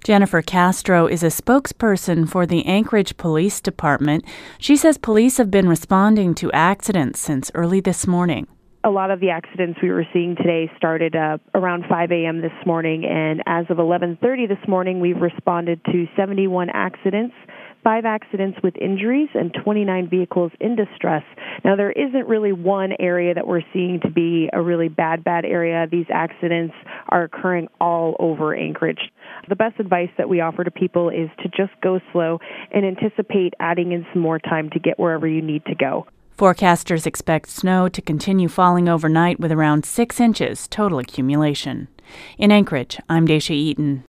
Jennifer Castro is a spokesperson for the Anchorage Police Department. She says police have been responding to accidents since early this morning. A lot of the accidents we were seeing today started around 5 a.m. this morning, and as of 11:30 this morning, we've responded to 71 accidents, 5 accidents with injuries, and 29 vehicles in distress. Now, there isn't really one area that we're seeing to be a really bad area. These accidents are occurring all over Anchorage. The best advice that we offer to people is to just go slow and anticipate adding in some more time to get wherever you need to go. Forecasters expect snow to continue falling overnight with around 6 inches total accumulation. In Anchorage, I'm Daisha Eaton.